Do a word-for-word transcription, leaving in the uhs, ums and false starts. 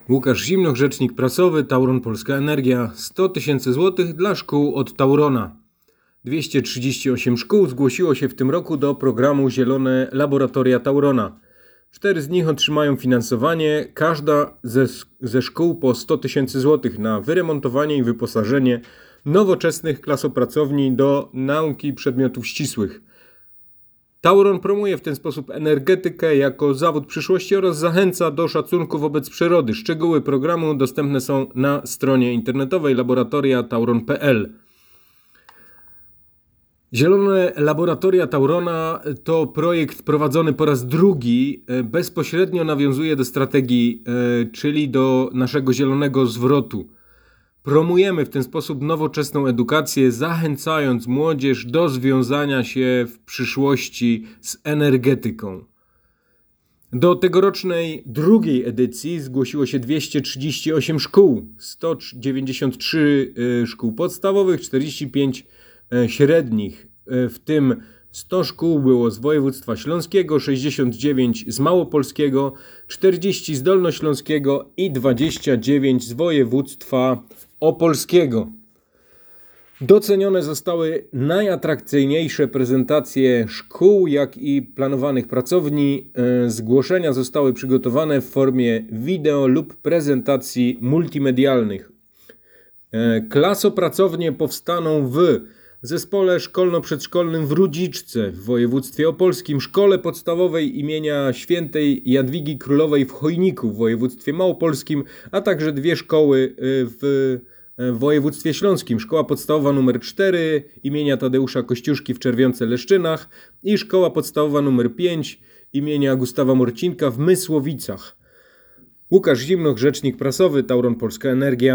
Łukasz Zimnoch, rzecznik prasowy, Tauron Polska Energia. sto tysięcy złotych dla szkół od Taurona. dwieście trzydzieści osiem szkół zgłosiło się w tym roku do programu Zielone Laboratoria Taurona. Cztery z nich otrzymają finansowanie, każda ze, ze szkół po sto tysięcy złotych na wyremontowanie i wyposażenie nowoczesnych klasopracowni do nauki przedmiotów ścisłych. Tauron promuje w ten sposób energetykę jako zawód przyszłości oraz zachęca do szacunku wobec przyrody. Szczegóły programu dostępne są na stronie internetowej laboratoria tauron kropka p l. Zielone Laboratoria Taurona to projekt prowadzony po raz drugi, bezpośrednio nawiązuje do strategii, czyli do naszego zielonego zwrotu. Promujemy w ten sposób nowoczesną edukację, zachęcając młodzież do związania się w przyszłości z energetyką. Do tegorocznej drugiej edycji zgłosiło się dwieście trzydzieści osiem szkół, sto dziewięćdziesiąt trzy szkół podstawowych, czterdzieści pięć średnich, w tym sto szkół było z województwa śląskiego, sześćdziesiąt dziewięć z małopolskiego, czterdzieści z dolnośląskiego i dwadzieścia dziewięć z województwa opolskiego. Docenione zostały najatrakcyjniejsze prezentacje szkół, jak i planowanych pracowni. Zgłoszenia zostały przygotowane w formie wideo lub prezentacji multimedialnych. Klasopracownie powstaną w Zespole Szkolno-Przedszkolnym w Rudziczce w województwie opolskim, Szkole Podstawowej imienia Świętej Jadwigi Królowej w Chojniku w województwie małopolskim, a także dwie szkoły w województwie śląskim. Szkoła Podstawowa numer cztery imienia Tadeusza Kościuszki w Czerwionce-Leszczynach i Szkoła Podstawowa numer pięć imienia Gustawa Morcinka w Mysłowicach. Łukasz Zimnoch, rzecznik prasowy, Tauron Polska Energia.